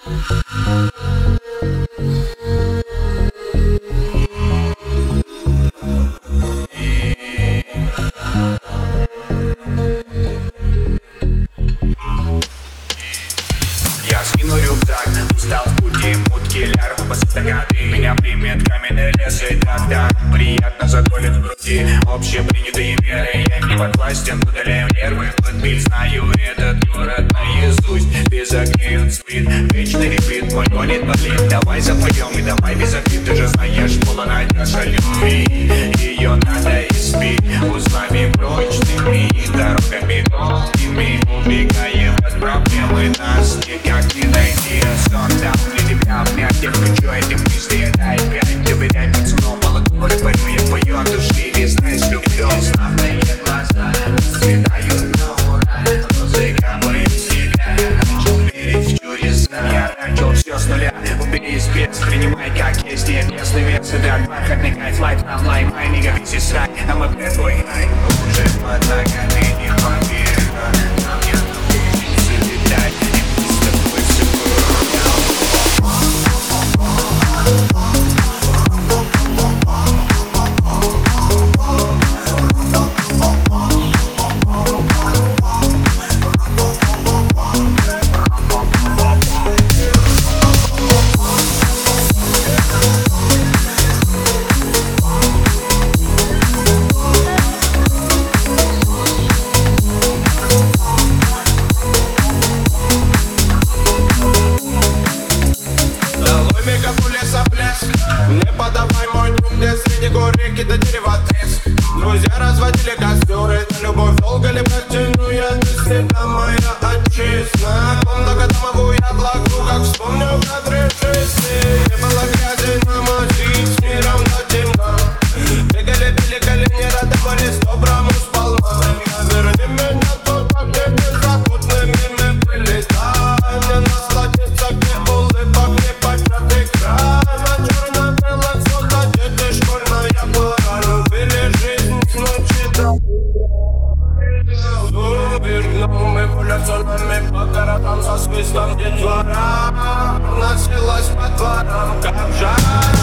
Я скину рюкзак, устал в пути, мутки, лярвы, постагаты. Меня примет каменный лес, и тогда приятно заколет в груди общепринятые меры. Я не подвластен, удаляю нервы, подбит. Знаю этот город наизусть, без огней он спит. Вечный репит, мой гонит подлин. Давай запоем и давай без обид. Ты же знаешь, полунадежа любви, ее надо испить узлами прочными и дорогами долгими. Убегаем от проблемы, нас никак не найти. Сон дал мне тебя обнять, я хочу этим мысли, дай пять. Доверяй пацану, молодой, парю, я пою от души. Весной с любовью, славные глаза светают на ура. Музыка моим себя, начал верить в чудеса. Я начал все с нуля, убери спец, принимай как есть. Нет местный вес, это бархатный кайф. Лайф на лайм, ай, не говори сестра, а мы твой ай. Уже под ногами не поверно, нам нет учиться летать. Не подавай мой дом, где среди гор реки до дерева треск. Друзья разводили костеры, это любовь долго ли протяну я? Ты всегда моя отчизна. Много домовую я благу, как вспомню кадры жизни. Не было грязи намазить, с миром до темна. Бегали, били колени, рады были с доброму сполна. Верни меня туда, где беззаботными мы были. Дай мне насладиться, где улыбок не початый край. Мы пуляться нами по городам со свистом детвора. Носилась по дворам, как жара.